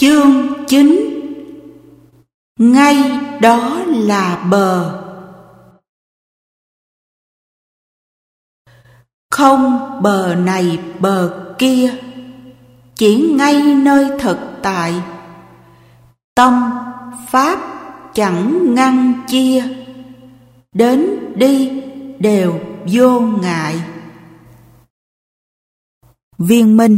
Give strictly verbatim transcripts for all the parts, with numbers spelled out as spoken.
Chương chín. Ngay đó là bờ. Không bờ này bờ kia, chỉ ngay nơi thực tại. Tâm pháp chẳng ngăn chia, đến đi đều vô ngại. Viên Minh.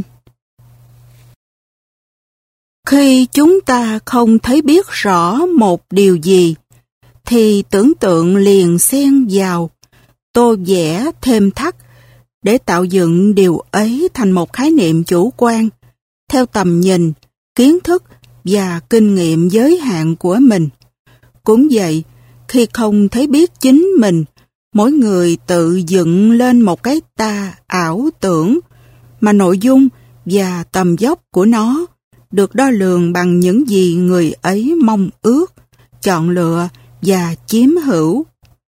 Khi chúng ta không thấy biết rõ một điều gì, thì tưởng tượng liền xen vào, tô vẽ thêm thắt, để tạo dựng điều ấy thành một khái niệm chủ quan, theo tầm nhìn, kiến thức và kinh nghiệm giới hạn của mình. Cũng vậy, khi không thấy biết chính mình, mỗi người tự dựng lên một cái ta ảo tưởng, mà nội dung và tầm dốc của nó được đo lường bằng những gì người ấy mong ước, chọn lựa và chiếm hữu.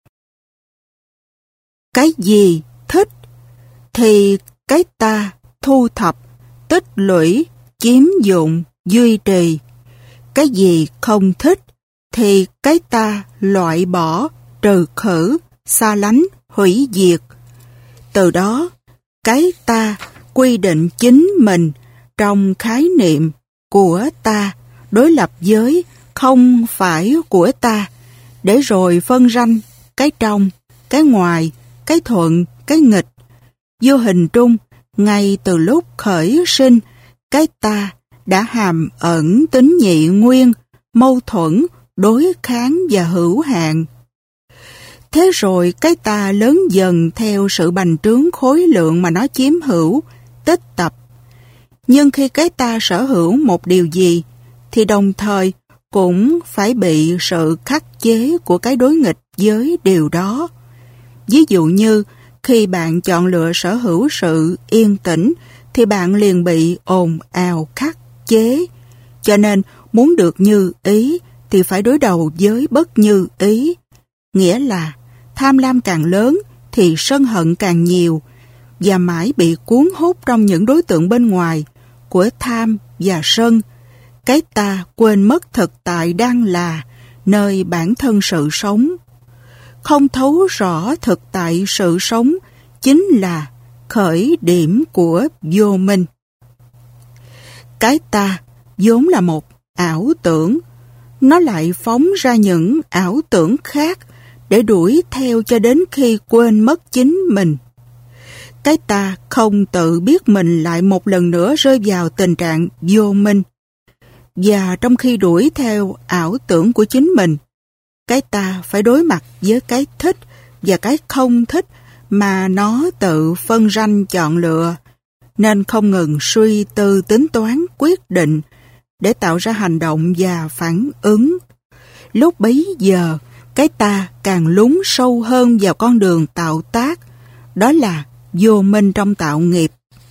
Cái gì thích thì cái ta thu thập, tích lũy, chiếm dụng, duy trì. Cái gì không thích thì cái ta loại bỏ, trừ khử, xa lánh, hủy diệt. Từ đó, cái ta quy định chính mình trong khái niệm của ta đối lập với không phải của ta, để rồi phân ranh cái trong, cái ngoài, cái thuận, cái nghịch. Vô hình trung, ngay từ lúc khởi sinh, cái ta đã hàm ẩn tính nhị nguyên, mâu thuẫn, đối kháng và hữu hạn. Thế rồi cái ta lớn dần theo sự bành trướng khối lượng mà nó chiếm hữu, tích tập. Nhưng khi cái ta sở hữu một điều gì, thì đồng thời cũng phải bị sự khắc chế của cái đối nghịch với điều đó. Ví dụ như, khi bạn chọn lựa sở hữu sự yên tĩnh, thì bạn liền bị ồn ào khắc chế. Cho nên, muốn được như ý, thì phải đối đầu với bất như ý. Nghĩa là, tham lam càng lớn, thì sân hận càng nhiều, và mãi bị cuốn hút trong những đối tượng bên ngoài của tham và sân. Cái ta quên mất thực tại đang là nơi bản thân sự sống. Không thấu rõ thực tại sự sống chính là khởi điểm của vô minh. Cái ta vốn là một ảo tưởng, nó lại phóng ra những ảo tưởng khác để đuổi theo cho đến khi quên mất chính mình. Cái ta không tự biết mình lại một lần nữa rơi vào tình trạng vô minh. Và trong khi đuổi theo ảo tưởng của chính mình, cái ta phải đối mặt với cái thích và cái không thích mà nó tự phân ranh chọn lựa, nên không ngừng suy tư tính toán quyết định để tạo ra hành động và phản ứng. Lúc bấy giờ, cái ta càng lún sâu hơn vào con đường tạo tác, đó là vô minh trong tạo nghiệp.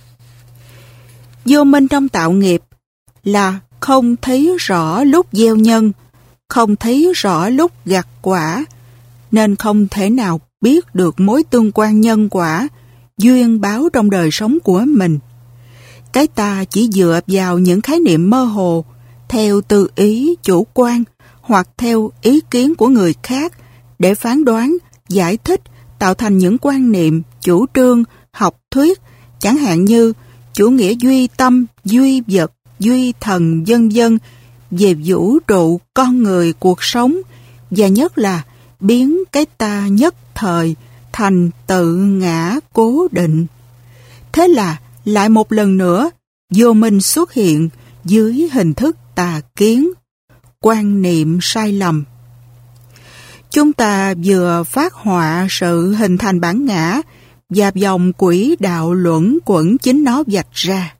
Vô minh trong tạo nghiệp là không thấy rõ lúc gieo nhân, không thấy rõ lúc gặt quả, nên không thể nào biết được mối tương quan nhân quả, duyên báo trong đời sống của mình. Cái ta chỉ dựa vào những khái niệm mơ hồ, theo tư ý chủ quan, hoặc theo ý kiến của người khác, để phán đoán, giải thích, tạo thành những quan niệm, chủ trương, học thuyết, chẳng hạn như chủ nghĩa duy tâm, duy vật, duy thần, vân vân, về vũ trụ, con người, cuộc sống, và nhất là biến cái ta nhất thời thành tự ngã cố định. Thế là lại một lần nữa, vô minh xuất hiện dưới hình thức tà kiến, quan niệm sai lầm. Chúng ta vừa phát họa sự hình thành bản ngã và dòng quỹ đạo luẩn quẩn chính nó vạch ra.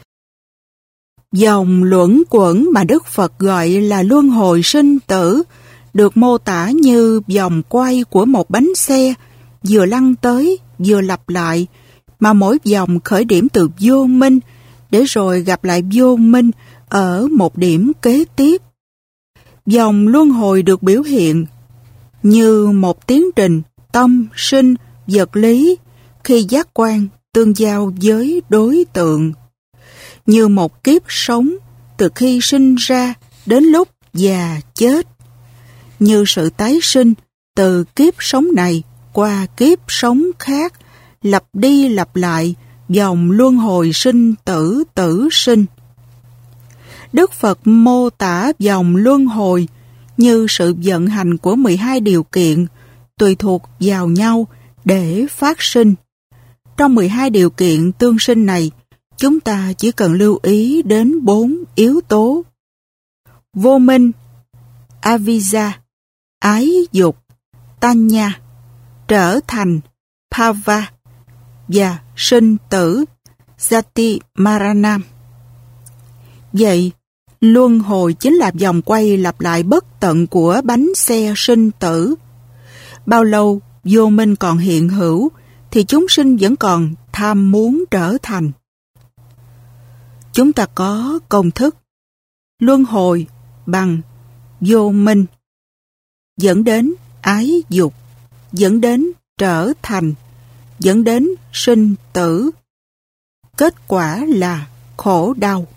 Dòng luẩn quẩn mà Đức Phật gọi là luân hồi sinh tử được mô tả như vòng quay của một bánh xe, vừa lăn tới, vừa lặp lại, mà mỗi vòng khởi điểm từ vô minh, để rồi gặp lại vô minh ở một điểm kế tiếp. Dòng luân hồi được biểu hiện như một tiến trình tâm sinh vật lý khi giác quan tương giao với đối tượng, như một kiếp sống từ khi sinh ra đến lúc già chết, như sự tái sinh từ kiếp sống này qua kiếp sống khác, lặp đi lặp lại vòng luân hồi sinh tử tử sinh. Đức Phật mô tả vòng luân hồi như sự vận hành của mười hai điều kiện tùy thuộc vào nhau để phát sinh. Trong mười hai điều kiện tương sinh này, chúng ta chỉ cần lưu ý đến bốn yếu tố: vô minh, avijja, ái dục, tanya, trở thành, bhava, và sinh tử, jati maranam. Vậy, luân hồi chính là vòng quay lặp lại bất tận của bánh xe sinh tử. Bao lâu vô minh còn hiện hữu, thì chúng sinh vẫn còn tham muốn trở thành. Chúng ta có công thức luân hồi bằng vô minh dẫn đến ái dục, dẫn đến trở thành, dẫn đến sinh tử. Kết quả là khổ đau.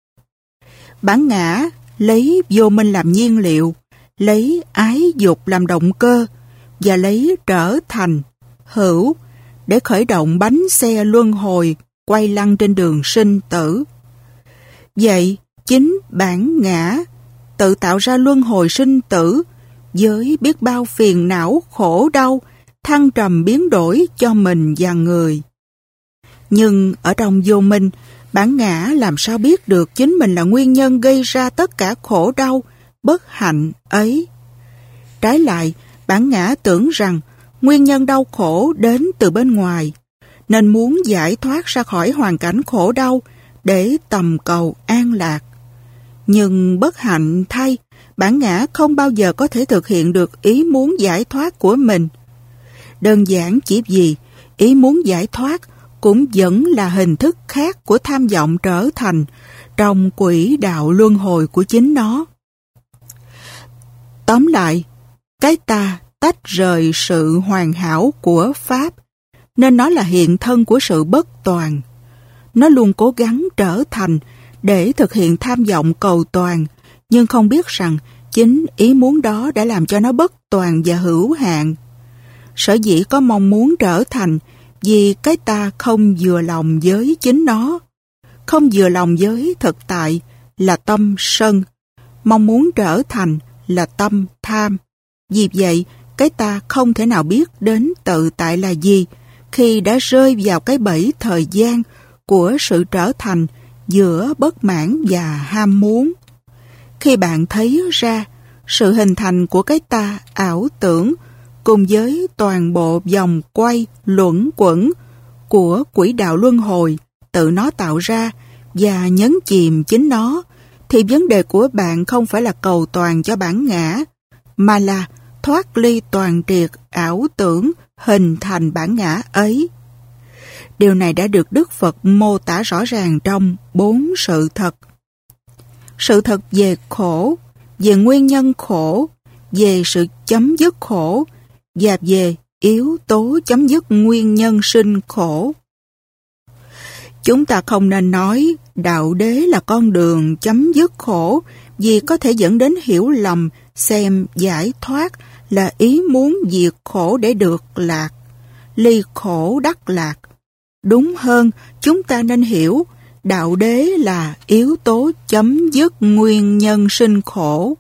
Bản ngã lấy vô minh làm nhiên liệu, lấy ái dục làm động cơ và lấy trở thành, hữu để khởi động bánh xe luân hồi quay lăn trên đường sinh tử. Vậy, chính bản ngã tự tạo ra luân hồi sinh tử với biết bao phiền não khổ đau, thăng trầm biến đổi cho mình và người. Nhưng ở trong vô minh, bản ngã làm sao biết được chính mình là nguyên nhân gây ra tất cả khổ đau, bất hạnh ấy. Trái lại, bản ngã tưởng rằng nguyên nhân đau khổ đến từ bên ngoài, nên muốn giải thoát ra khỏi hoàn cảnh khổ đau để tầm cầu an lạc. Nhưng bất hạnh thay, bản ngã không bao giờ có thể thực hiện được ý muốn giải thoát của mình. Đơn giản chỉ vì ý muốn giải thoát cũng vẫn là hình thức khác của tham vọng trở thành trong quỹ đạo luân hồi của chính nó. Tóm lại, cái ta tách rời sự hoàn hảo của Pháp, nên nó là hiện thân của sự bất toàn. Nó luôn cố gắng trở thành để thực hiện tham vọng cầu toàn, nhưng không biết rằng chính ý muốn đó đã làm cho nó bất toàn và hữu hạn. Sở dĩ có mong muốn trở thành vì cái ta không vừa lòng với chính nó, không vừa lòng với thực tại là tâm sân, mong muốn trở thành là tâm tham. Vì vậy, cái ta không thể nào biết đến tự tại là gì khi đã rơi vào cái bẫy thời gian của sự trở thành giữa bất mãn và ham muốn. Khi bạn thấy ra sự hình thành của cái ta ảo tưởng cùng với toàn bộ vòng quay luẩn quẩn của quỹ đạo luân hồi tự nó tạo ra và nhấn chìm chính nó, thì vấn đề của bạn không phải là cầu toàn cho bản ngã, mà là thoát ly toàn triệt ảo tưởng hình thành bản ngã ấy. Điều này đã được Đức Phật mô tả rõ ràng trong bốn sự thật. Sự thật về khổ, về nguyên nhân khổ, về sự chấm dứt khổ và về yếu tố chấm dứt nguyên nhân sinh khổ. Chúng ta không nên nói đạo đế là con đường chấm dứt khổ, vì có thể dẫn đến hiểu lầm xem giải thoát là ý muốn diệt khổ để được lạc, ly khổ đắc lạc. Đúng hơn, chúng ta nên hiểu đạo đế là yếu tố chấm dứt nguyên nhân sinh khổ.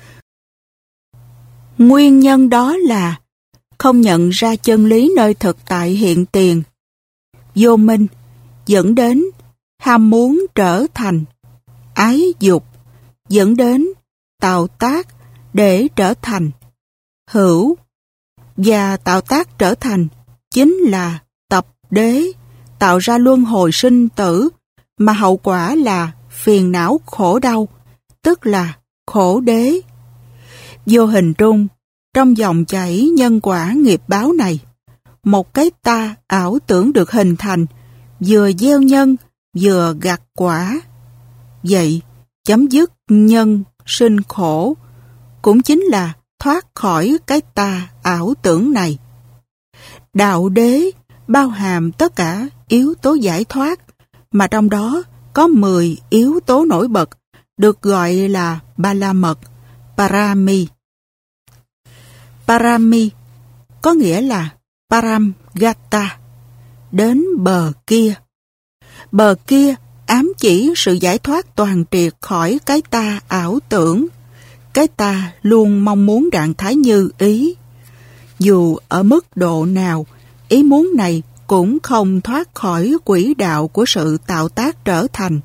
Nguyên nhân đó là không nhận ra chân lý nơi thực tại hiện tiền. Vô minh dẫn đến ham muốn trở thành, ái dục dẫn đến tạo tác để trở thành, hữu và tạo tác trở thành chính là tập đế, tạo ra luân hồi sinh tử, mà hậu quả là phiền não khổ đau, tức là khổ đế. Vô hình trung, trong dòng chảy nhân quả nghiệp báo này, một cái ta ảo tưởng được hình thành, vừa gieo nhân, vừa gặt quả. Vậy, chấm dứt nhân sinh khổ, cũng chính là thoát khỏi cái ta ảo tưởng này. Đạo đế bao hàm tất cả yếu tố giải thoát, mà trong đó có mười yếu tố nổi bật được gọi là ba la mật, Parami. Parami có nghĩa là Paramgata, đến bờ kia. Bờ kia ám chỉ sự giải thoát toàn triệt khỏi cái ta ảo tưởng. Cái ta luôn mong muốn trạng thái như ý. Dù ở mức độ nào, ý muốn này cũng không thoát khỏi quỹ đạo của sự tạo tác trở thành.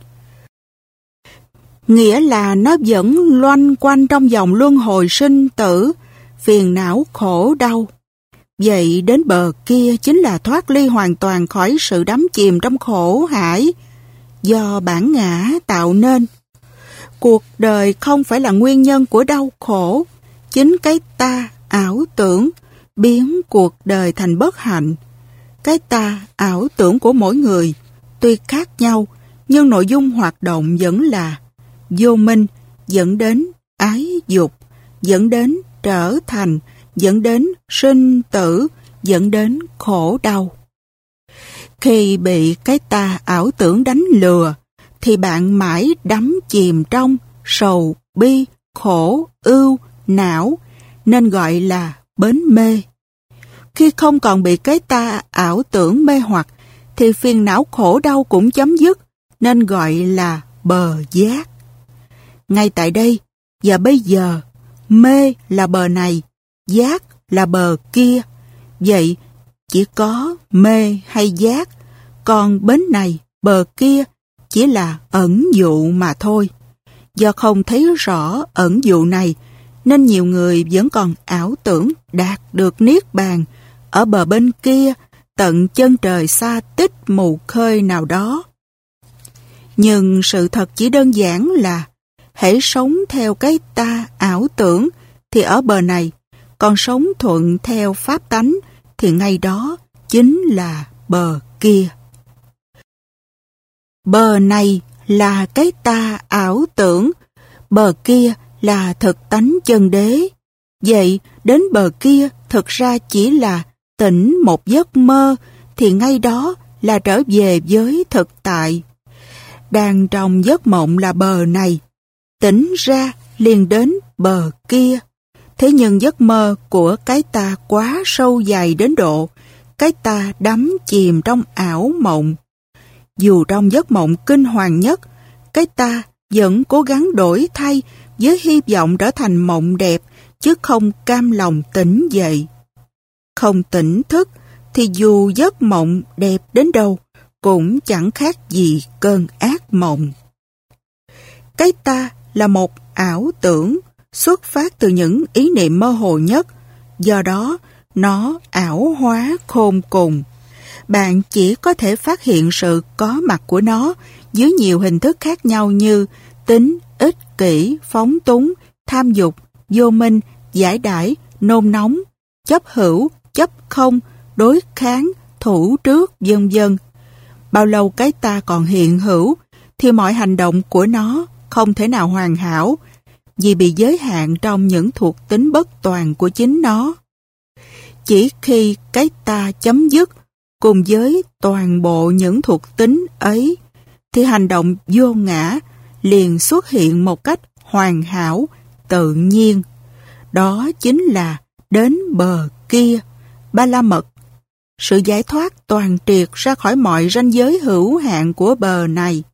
Nghĩa là nó vẫn loanh quanh trong vòng luân hồi sinh tử, phiền não khổ đau. Vậy đến bờ kia chính là thoát ly hoàn toàn khỏi sự đắm chìm trong khổ hải do bản ngã tạo nên. Cuộc đời không phải là nguyên nhân của đau khổ, chính cái ta ảo tưởng biến cuộc đời thành bất hạnh. Cái ta ảo tưởng của mỗi người tuy khác nhau, nhưng nội dung hoạt động vẫn là vô minh, dẫn đến ái dục, dẫn đến trở thành, dẫn đến sinh tử, dẫn đến khổ đau. Khi bị cái ta ảo tưởng đánh lừa, thì bạn mãi đắm chìm trong sầu, bi, khổ, ưu, não, nên gọi là bến mê. Khi không còn bị cái ta ảo tưởng mê hoặc, thì phiền não khổ đau cũng chấm dứt, nên gọi là bờ giác. Ngay tại đây và bây giờ, mê là bờ này, giác là bờ kia. Vậy chỉ có mê hay giác, còn bến này, bờ kia chỉ là ẩn dụ mà thôi. Do không thấy rõ ẩn dụ này, nên nhiều người vẫn còn ảo tưởng đạt được niết bàn ở bờ bên kia, tận chân trời xa tích mù khơi nào đó. Nhưng sự thật chỉ đơn giản là hễ sống theo cái ta ảo tưởng thì ở bờ này, còn sống thuận theo pháp tánh thì ngay đó chính là bờ kia. Bờ này là cái ta ảo tưởng, bờ kia là thực tánh chân đế. Vậy đến bờ kia thực ra chỉ là tỉnh một giấc mơ, thì ngay đó là trở về với thực tại. Đang trong giấc mộng là bờ này, tỉnh ra liền đến bờ kia. Thế nhưng giấc mơ của cái ta quá sâu dày đến độ cái ta đắm chìm trong ảo mộng. Dù trong giấc mộng kinh hoàng nhất, cái ta vẫn cố gắng đổi thay với hy vọng trở thành mộng đẹp, chứ không cam lòng tỉnh dậy. Không tỉnh thức thì dù giấc mộng đẹp đến đâu cũng chẳng khác gì cơn ác mộng. Cái ta là một ảo tưởng xuất phát từ những ý niệm mơ hồ nhất, do đó nó ảo hóa khôn cùng. Bạn chỉ có thể phát hiện sự có mặt của nó dưới nhiều hình thức khác nhau như tính, ích kỷ, phóng túng, tham dục, vô minh, giải đãi, nôn nóng, chấp hữu, chấp không, đối kháng, thủ trước, vân vân. Bao lâu cái ta còn hiện hữu thì mọi hành động của nó không thể nào hoàn hảo, vì bị giới hạn trong những thuộc tính bất toàn của chính nó. Chỉ khi cái ta chấm dứt cùng với toàn bộ những thuộc tính ấy, thì hành động vô ngã liền xuất hiện một cách hoàn hảo, tự nhiên. Đó chính là đến bờ kia, ba la mật, sự giải thoát toàn triệt ra khỏi mọi ranh giới hữu hạn của bờ này.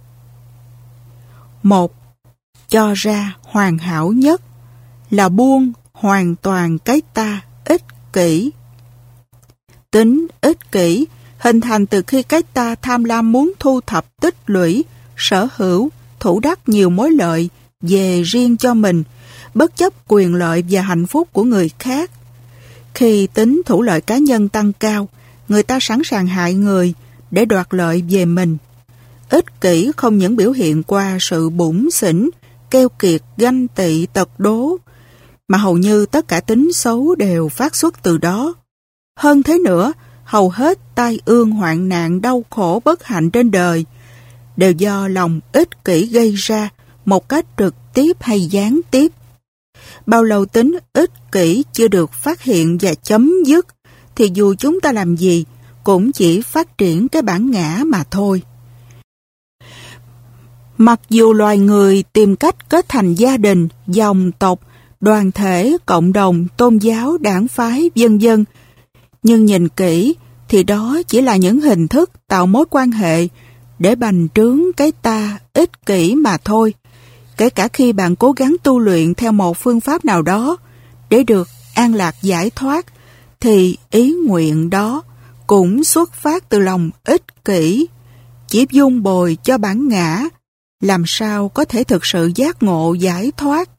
Một, cho ra hoàn hảo nhất là buông hoàn toàn cái ta ích kỷ. Tính ích kỷ hình thành từ khi cái ta tham lam muốn thu thập tích lũy, sở hữu, thủ đắc nhiều mối lợi về riêng cho mình, bất chấp quyền lợi và hạnh phúc của người khác. Khi tính thủ lợi cá nhân tăng cao, người ta sẵn sàng hại người để đoạt lợi về mình. Ích kỷ không những biểu hiện qua sự bủn xỉn, keo kiệt, ganh tị, tật đố, mà hầu như tất cả tính xấu đều phát xuất từ đó. Hơn thế nữa, hầu hết tai ương hoạn nạn đau khổ bất hạnh trên đời đều do lòng ích kỷ gây ra một cách trực tiếp hay gián tiếp. Bao lâu tính ích kỷ chưa được phát hiện và chấm dứt, thì dù chúng ta làm gì cũng chỉ phát triển cái bản ngã mà thôi. Mặc dù loài người tìm cách kết thành gia đình, dòng tộc, đoàn thể, cộng đồng, tôn giáo, đảng phái, vân vân, nhưng nhìn kỹ thì đó chỉ là những hình thức tạo mối quan hệ để bành trướng cái ta ích kỷ mà thôi. Kể cả khi bạn cố gắng tu luyện theo một phương pháp nào đó để được an lạc giải thoát, thì ý nguyện đó cũng xuất phát từ lòng ích kỷ, chỉ dung bồi cho bản ngã, làm sao có thể thực sự giác ngộ giải thoát.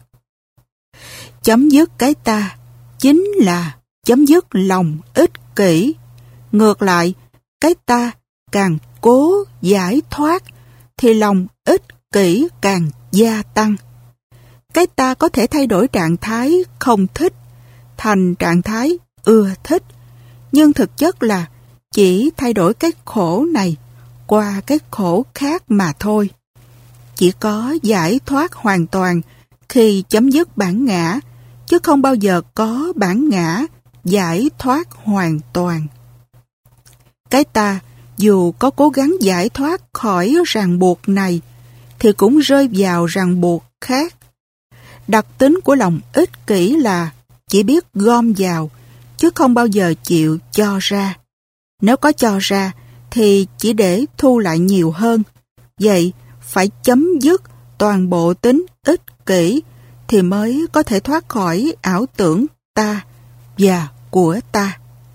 Chấm dứt cái ta chính là chấm dứt lòng ích kỷ. Ngược lại, cái ta càng cố giải thoát thì lòng ích kỷ càng gia tăng. Cái ta có thể thay đổi trạng thái không thích thành trạng thái ưa thích, nhưng thực chất là chỉ thay đổi cái khổ này qua cái khổ khác mà thôi. Chỉ có giải thoát hoàn toàn khi chấm dứt bản ngã, chứ không bao giờ có bản ngã giải thoát hoàn toàn. Cái ta dù có cố gắng giải thoát khỏi ràng buộc này thì cũng rơi vào ràng buộc khác. Đặc tính của lòng ích kỷ là chỉ biết gom vào, chứ không bao giờ chịu cho ra. Nếu có cho ra thì chỉ để thu lại nhiều hơn. Vậy phải chấm dứt toàn bộ tính ích kỷ thì mới có thể thoát khỏi ảo tưởng ta và của ta.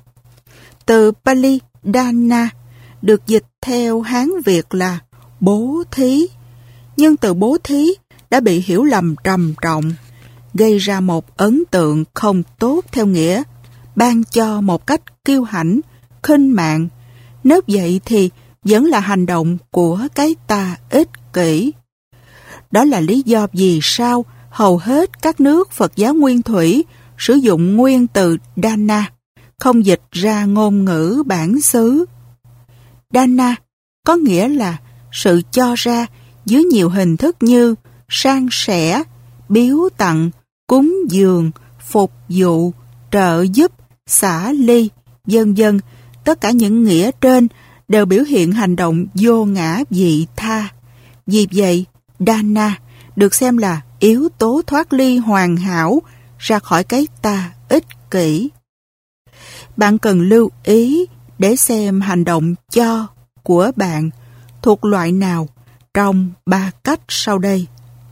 Từ Pali Dana được dịch theo Hán Việt là bố thí, nhưng từ bố thí đã bị hiểu lầm trầm trọng, gây ra một ấn tượng không tốt theo nghĩa ban cho một cách kiêu hãnh, khinh mạng. Nếu vậy thì vẫn là hành động của cái ta ích kỷ. Đó là lý do vì sao hầu hết các nước Phật giáo nguyên thủy sử dụng nguyên từ Dana, không dịch ra ngôn ngữ bản xứ. Dana có nghĩa là sự cho ra dưới nhiều hình thức như san sẻ, biếu tặng, cúng dường, phục vụ, trợ giúp, xả ly, vân vân. Tất cả những nghĩa trên đều biểu hiện hành động vô ngã vị tha. Vì vậy, Dana được xem là yếu tố thoát ly hoàn hảo ra khỏi cái ta ích kỷ. Bạn cần lưu ý để xem hành động cho của bạn thuộc loại nào trong ba cách sau đây.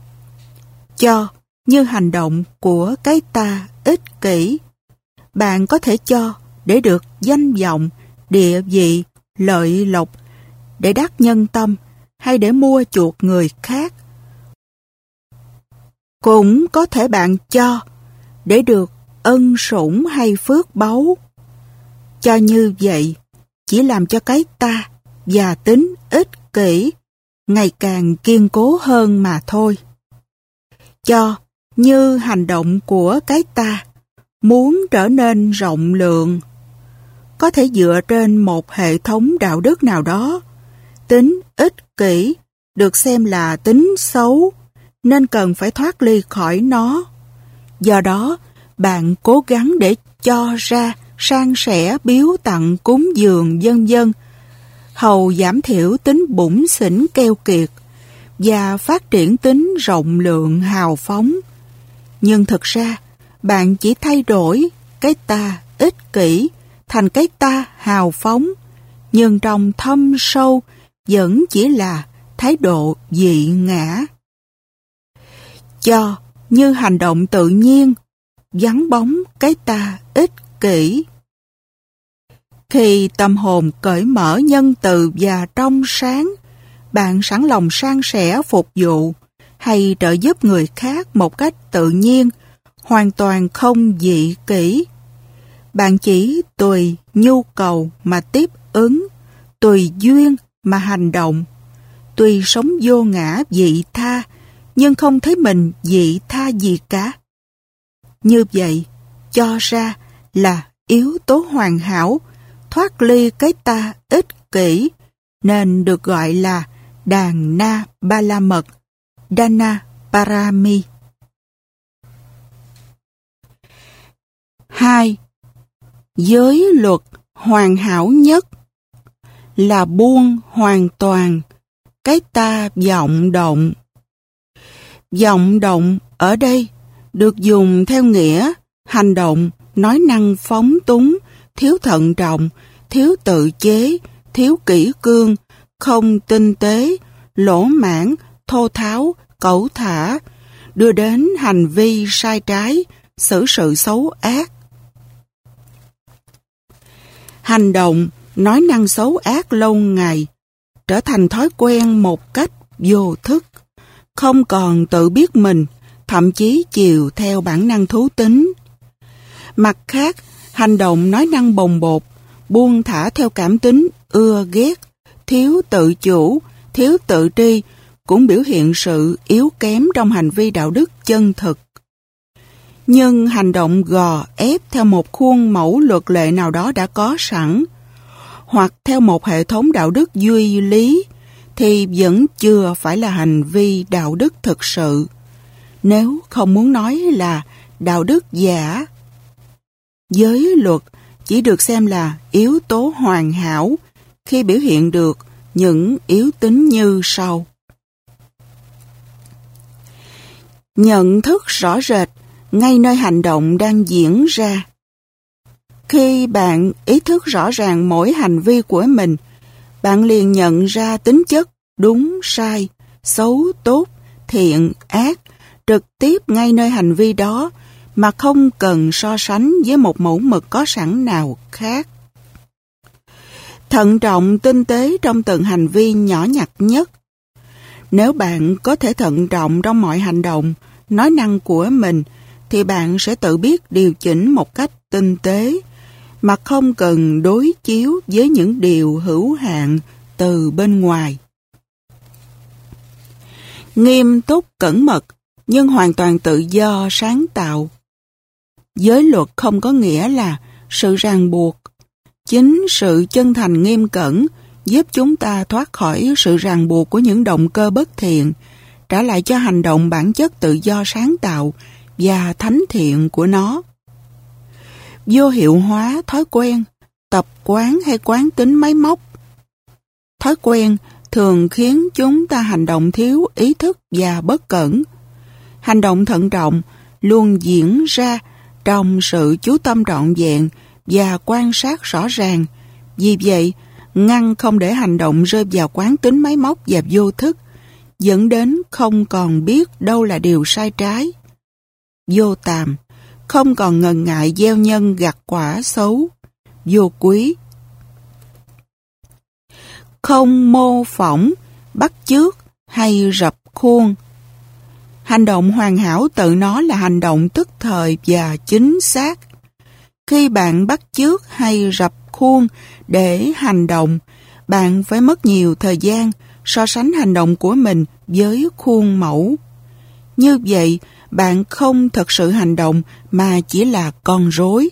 Cho như hành động của cái ta ích kỷ. Bạn có thể cho để được danh vọng, địa vị, lợi lộc, để đắc nhân tâm hay để mua chuộc người khác. Cũng có thể bạn cho để được ân sủng hay phước báu. Cho như vậy chỉ làm cho cái ta và tính ích kỷ ngày càng kiên cố hơn mà thôi. Cho như hành động của cái ta muốn trở nên rộng lượng, có thể dựa trên một hệ thống đạo đức nào đó. Tính ích kỷ được xem là tính xấu, nên cần phải thoát ly khỏi nó. Do đó, bạn cố gắng để cho ra, san sẻ, biếu tặng, cúng dường, vân vân, hầu giảm thiểu tính bủn xỉn keo kiệt và phát triển tính rộng lượng hào phóng. Nhưng thực ra, bạn chỉ thay đổi cái ta ích kỷ thành cái ta hào phóng, nhưng trong thâm sâu vẫn chỉ là thái độ dị ngã. Cho như hành động tự nhiên, vắng bóng cái ta ích kỷ. Khi tâm hồn cởi mở, nhân từ và trong sáng, bạn sẵn lòng san sẻ, phục vụ hay trợ giúp người khác một cách tự nhiên, hoàn toàn không dị kỷ. Bạn chỉ tùy nhu cầu mà tiếp ứng, tùy duyên mà hành động, tùy sống vô ngã vị tha, nhưng không thấy mình vị tha gì cả. Như vậy, cho ra là yếu tố hoàn hảo, thoát ly cái ta ích kỷ, nên được gọi là đàn na ba la mật, Dana Parami. Hai. Giới luật hoàn hảo nhất là buông hoàn toàn cái ta vọng động. Vọng động ở đây được dùng theo nghĩa hành động, nói năng phóng túng, thiếu thận trọng, thiếu tự chế, thiếu kỷ cương, không tinh tế, lỗ mãng, thô tháo, cẩu thả, đưa đến hành vi sai trái, xử sự xấu ác. Hành động, nói năng xấu ác lâu ngày, trở thành thói quen một cách vô thức, không còn tự biết mình, thậm chí chiều theo bản năng thú tính. Mặt khác, hành động nói năng bồng bột, buông thả theo cảm tính, ưa ghét, thiếu tự chủ, thiếu tự tri, cũng biểu hiện sự yếu kém trong hành vi đạo đức chân thực. Nhưng hành động gò ép theo một khuôn mẫu luật lệ nào đó đã có sẵn, hoặc theo một hệ thống đạo đức duy lý, thì vẫn chưa phải là hành vi đạo đức thực sự, nếu không muốn nói là đạo đức giả. Giới luật chỉ được xem là yếu tố hoàn hảo khi biểu hiện được những yếu tính như sau. Nhận thức rõ rệt ngay nơi hành động đang diễn ra. Khi bạn ý thức rõ ràng mỗi hành vi của mình, bạn liền nhận ra tính chất đúng, sai, xấu, tốt, thiện, ác, trực tiếp ngay nơi hành vi đó mà không cần so sánh với một mẫu mực có sẵn nào khác. Thận trọng, tinh tế trong từng hành vi nhỏ nhặt nhất. Nếu bạn có thể thận trọng trong mọi hành động, nói năng của mình, thì bạn sẽ tự biết điều chỉnh một cách tinh tế, mà không cần đối chiếu với những điều hữu hạn từ bên ngoài. Nghiêm túc cẩn mật, nhưng hoàn toàn tự do sáng tạo. Giới luật không có nghĩa là sự ràng buộc. Chính sự chân thành nghiêm cẩn giúp chúng ta thoát khỏi sự ràng buộc của những động cơ bất thiện, trả lại cho hành động bản chất tự do sáng tạo và thánh thiện của nó. Vô hiệu hóa thói quen, tập quán hay quán tính máy móc. Thói quen thường khiến chúng ta hành động thiếu ý thức và bất cẩn. Hành động thận trọng luôn diễn ra trong sự chú tâm trọn vẹn và quan sát rõ ràng. Vì vậy, ngăn không để hành động rơi vào quán tính máy móc và vô thức, dẫn đến không còn biết đâu là điều sai trái. Vô tàm, không còn ngần ngại gieo nhân gặt quả xấu, vô quý. Không mô phỏng, bắt chước hay rập khuôn. Hành động hoàn hảo tự nó là hành động tức thời và chính xác. Khi bạn bắt chước hay rập khuôn để hành động, bạn phải mất nhiều thời gian so sánh hành động của mình với khuôn mẫu. Như vậy, bạn không thật sự hành động mà chỉ là con rối.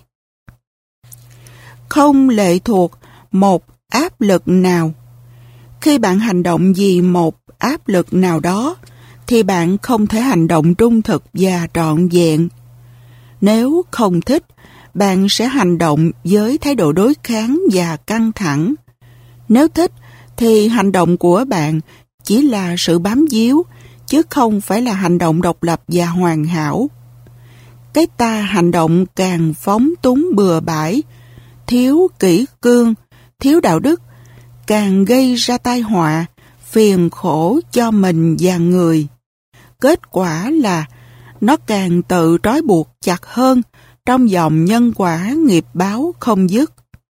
Không lệ thuộc một áp lực nào. Khi bạn hành động vì một áp lực nào đó, thì bạn không thể hành động trung thực và trọn vẹn. Nếu không thích, bạn sẽ hành động với thái độ đối kháng và căng thẳng. Nếu thích, thì hành động của bạn chỉ là sự bám víu, chứ không phải là hành động độc lập và hoàn hảo. Cái ta hành động càng phóng túng bừa bãi, thiếu kỷ cương, thiếu đạo đức, càng gây ra tai họa, phiền khổ cho mình và người. Kết quả là nó càng tự trói buộc chặt hơn trong dòng nhân quả nghiệp báo không dứt.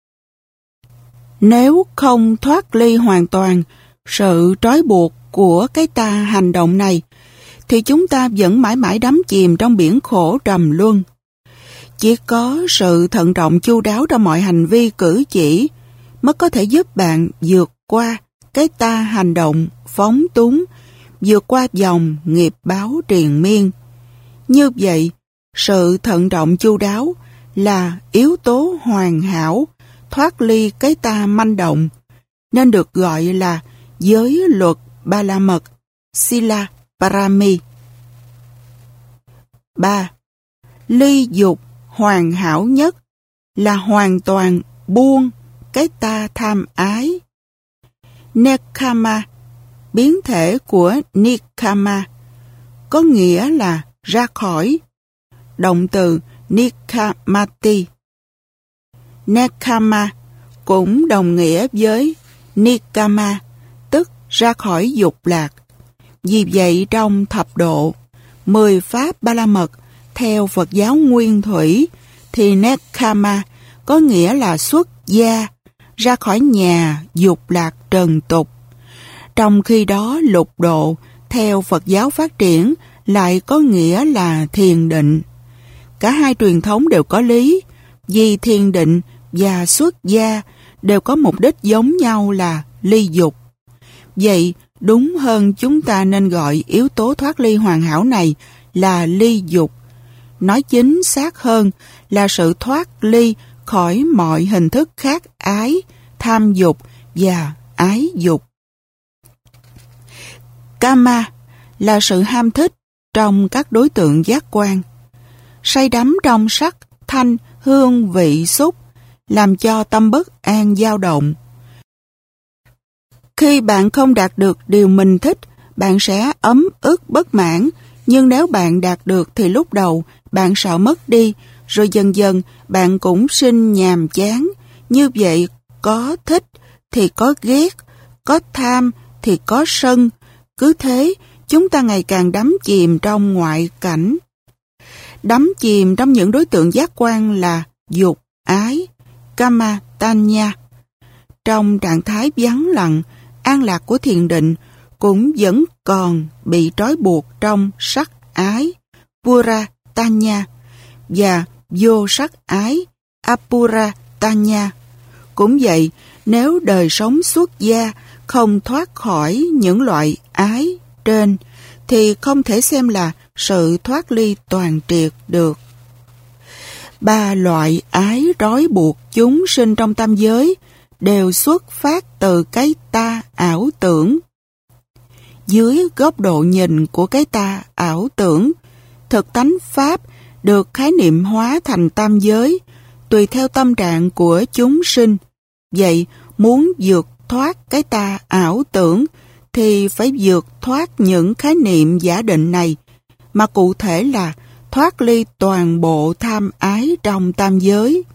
Nếu không thoát ly hoàn toàn sự trói buộc của cái ta hành động này, thì chúng ta vẫn mãi mãi đắm chìm trong biển khổ trầm luân. Chỉ có sự thận trọng chu đáo trong mọi hành vi cử chỉ mới có thể giúp bạn vượt qua cái ta hành động phóng túng, vượt qua dòng nghiệp báo triền miên. Như vậy, sự thận trọng chu đáo là yếu tố hoàn hảo thoát ly cái ta manh động, nên được gọi là giới luật ba la mật, Sila Parami. ba. Ly dục hoàn hảo nhất là hoàn toàn buông cái ta tham ái, Nekama, biến thể của nikama, có nghĩa là ra khỏi, động từ nikamati. Nekama cũng đồng nghĩa với nikama, tức ra khỏi dục lạc. Vì vậy trong thập độ, mười pháp ba la mật theo Phật giáo nguyên thủy thì nekama có nghĩa là xuất gia, ra khỏi nhà dục lạc trần tục. Trong khi đó lục độ theo Phật giáo phát triển lại có nghĩa là thiền định. Cả hai truyền thống đều có lý, vì thiền định và xuất gia đều có mục đích giống nhau là ly dục. Vậy đúng hơn chúng ta nên gọi yếu tố thoát ly hoàn hảo này là ly dục. Nói chính xác hơn là sự thoát ly khỏi mọi hình thức khác ái, tham dục và ái dục. Kama là sự ham thích trong các đối tượng giác quan, say đắm trong sắc, thanh, hương, vị, xúc, làm cho tâm bất an dao động. Khi bạn không đạt được điều mình thích, bạn sẽ ấm ức bất mãn, nhưng nếu bạn đạt được thì lúc đầu bạn sợ mất đi, rồi dần dần bạn cũng sinh nhàm chán. Như vậy, có thích thì có ghét, có tham thì có sân. Cứ thế, chúng ta ngày càng đắm chìm trong ngoại cảnh. Đắm chìm trong những đối tượng giác quan là dục, ái, kama, tanya. Trong trạng thái vắng lặng, an lạc của thiền định cũng vẫn còn bị trói buộc trong sắc ái, pura tanya, và vô sắc ái, apura tanya. Cũng vậy, nếu đời sống xuất gia không thoát khỏi những loại ái trên, thì không thể xem là sự thoát ly toàn triệt được. Ba loại ái trói buộc chúng sinh trong tam giới đều xuất phát từ cái ta ảo tưởng. Dưới góc độ nhìn của cái ta ảo tưởng, thực tánh Pháp được khái niệm hóa thành tam giới, tùy theo tâm trạng của chúng sinh. Vậy, muốn vượt thoát cái ta ảo tưởng, thì phải vượt thoát những khái niệm giả định này, mà cụ thể là thoát ly toàn bộ tham ái trong tam giới.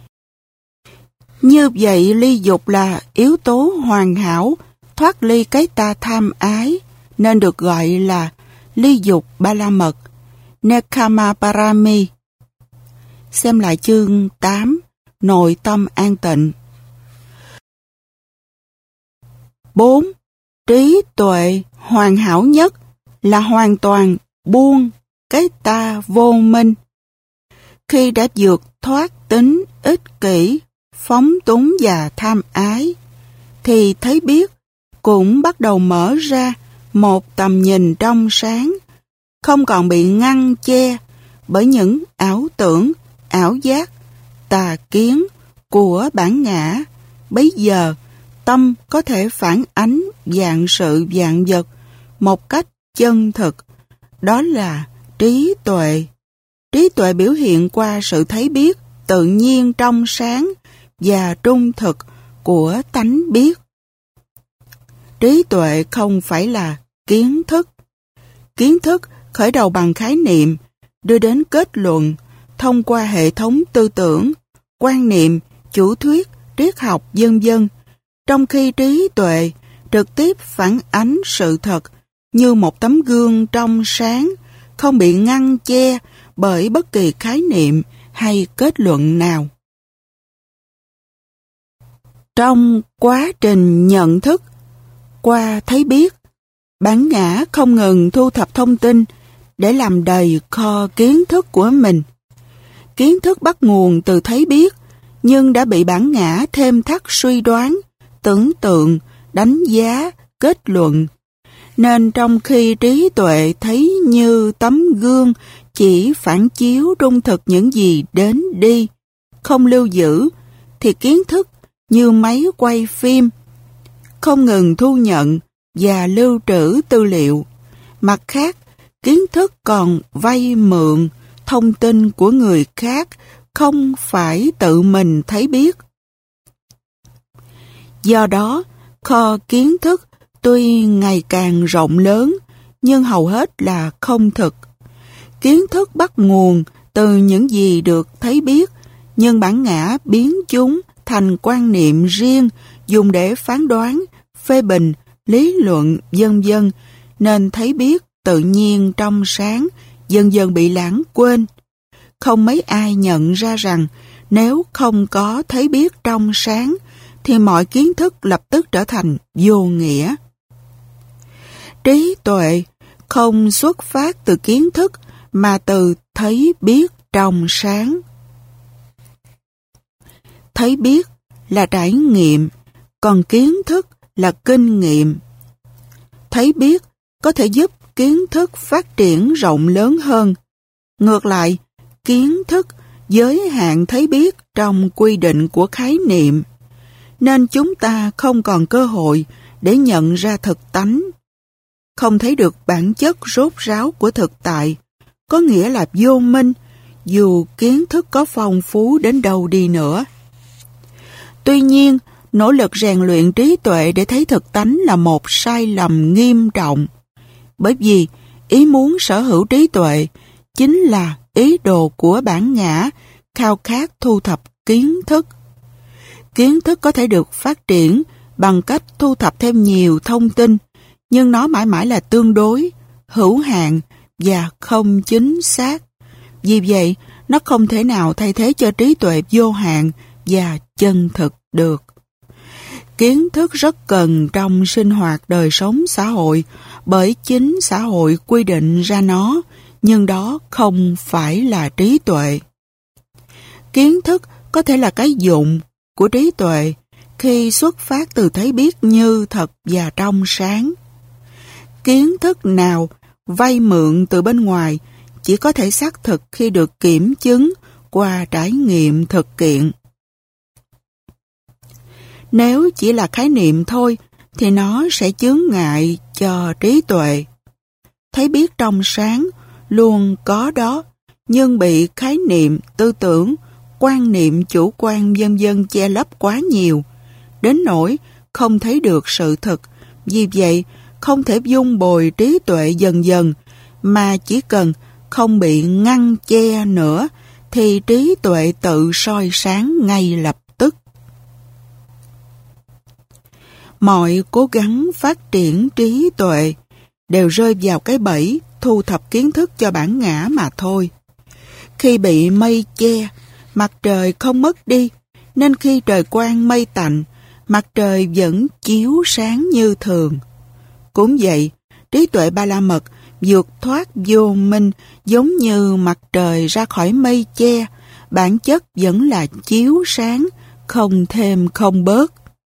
Như vậy, ly dục là yếu tố hoàn hảo, thoát ly cái ta tham ái, nên được gọi là ly dục ba la mật, Nekama Parami. Xem lại chương tám, Nội tâm an tịnh. bốn. Trí tuệ hoàn hảo nhất là hoàn toàn buông cái ta vô minh. Khi đã vượt thoát tính ích kỷ, phóng túng và tham ái, thì thấy biết cũng bắt đầu mở ra một tầm nhìn trong sáng, không còn bị ngăn che bởi những ảo tưởng, ảo giác, tà kiến của bản ngã. Bấy giờ, tâm có thể phản ánh vạn sự vạn vật một cách chân thực. Đó là trí tuệ. Trí tuệ biểu hiện qua sự thấy biết tự nhiên trong sáng và trung thực của tánh biết. Trí tuệ không phải là kiến thức. Kiến thức khởi đầu bằng khái niệm, đưa đến kết luận thông qua hệ thống tư tưởng, quan niệm, chủ thuyết, triết học, vân vân. Trong khi trí tuệ trực tiếp phản ánh sự thật như một tấm gương trong sáng, không bị ngăn che bởi bất kỳ khái niệm hay kết luận nào. Trong quá trình nhận thức, qua thấy biết, bản ngã không ngừng thu thập thông tin để làm đầy kho kiến thức của mình. Kiến thức bắt nguồn từ thấy biết, nhưng đã bị bản ngã thêm thắt suy đoán, tưởng tượng, đánh giá, kết luận. Nên trong khi trí tuệ thấy như tấm gương chỉ phản chiếu trung thực những gì đến đi, không lưu giữ, thì kiến thức như máy quay phim, không ngừng thu nhận và lưu trữ tư liệu. Mặt khác, kiến thức còn vay mượn thông tin của người khác, không phải tự mình thấy biết. Do đó, kho kiến thức tuy ngày càng rộng lớn, nhưng hầu hết là không thực. Kiến thức bắt nguồn từ những gì được thấy biết, nhưng bản ngã biến chúng thành quan niệm riêng dùng để phán đoán, phê bình, lý luận, vân vân, nên thấy biết tự nhiên trong sáng dần dần bị lãng quên. Không mấy ai nhận ra rằng nếu không có thấy biết trong sáng thì mọi kiến thức lập tức trở thành vô nghĩa. Trí tuệ không xuất phát từ kiến thức mà từ thấy biết trong sáng. Thấy biết là trải nghiệm, còn kiến thức là kinh nghiệm. Thấy biết có thể giúp kiến thức phát triển rộng lớn hơn. Ngược lại, kiến thức giới hạn thấy biết trong quy định của khái niệm, nên chúng ta không còn cơ hội để nhận ra thực tánh. Không thấy được bản chất rốt ráo của thực tại, có nghĩa là vô minh, dù kiến thức có phong phú đến đâu đi nữa. Tuy nhiên, nỗ lực rèn luyện trí tuệ để thấy thực tánh là một sai lầm nghiêm trọng, bởi vì ý muốn sở hữu trí tuệ chính là ý đồ của bản ngã, khao khát thu thập kiến thức. Kiến thức có thể được phát triển bằng cách thu thập thêm nhiều thông tin, nhưng nó mãi mãi là tương đối, hữu hạn và không chính xác. Vì vậy, nó không thể nào thay thế cho trí tuệ vô hạn và chân thực được. Kiến thức rất cần trong sinh hoạt đời sống xã hội, bởi chính xã hội quy định ra nó, nhưng đó không phải là trí tuệ. Kiến thức có thể là cái dụng của trí tuệ khi xuất phát từ thấy biết như thật và trong sáng. Kiến thức nào vay mượn từ bên ngoài chỉ có thể xác thực khi được kiểm chứng qua trải nghiệm thực kiện. Nếu chỉ là khái niệm thôi thì nó sẽ chướng ngại cho trí tuệ. Thấy biết trong sáng luôn có đó, nhưng bị khái niệm, tư tưởng, quan niệm chủ quan vân vân che lấp quá nhiều, đến nỗi không thấy được sự thực. Vì vậy, không thể vun bồi trí tuệ dần dần, mà chỉ cần không bị ngăn che nữa, thì trí tuệ tự soi sáng ngay lập tức. Mọi cố gắng phát triển trí tuệ đều rơi vào cái bẫy thu thập kiến thức cho bản ngã mà thôi. Khi bị mây che, mặt trời không mất đi, nên khi trời quang mây tạnh, mặt trời vẫn chiếu sáng như thường. Cũng vậy, trí tuệ Ba La Mật vượt thoát vô minh giống như mặt trời ra khỏi mây che, bản chất vẫn là chiếu sáng, không thêm không bớt.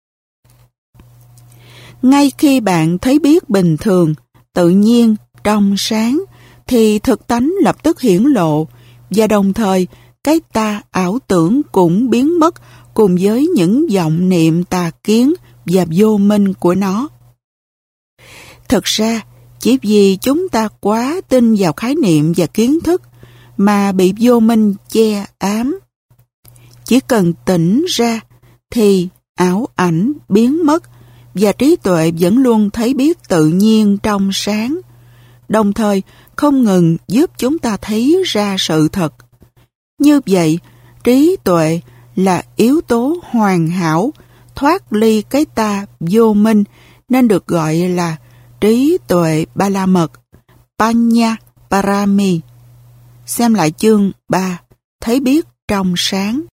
Ngay khi bạn thấy biết bình thường, tự nhiên, trong sáng, thì thực tánh lập tức hiển lộ, và đồng thời cái ta ảo tưởng cũng biến mất cùng với những vọng niệm tà kiến và vô minh của nó. Thực ra, chỉ vì chúng ta quá tin vào khái niệm và kiến thức mà bị vô minh che ám. Chỉ cần tỉnh ra thì ảo ảnh biến mất và trí tuệ vẫn luôn thấy biết tự nhiên trong sáng, đồng thời không ngừng giúp chúng ta thấy ra sự thật. Như vậy, trí tuệ là yếu tố hoàn hảo, thoát ly cái ta vô minh, nên được gọi là trí tuệ Ba La Mật, Panya Parami. Xem lại chương ba, thấy biết trong sáng.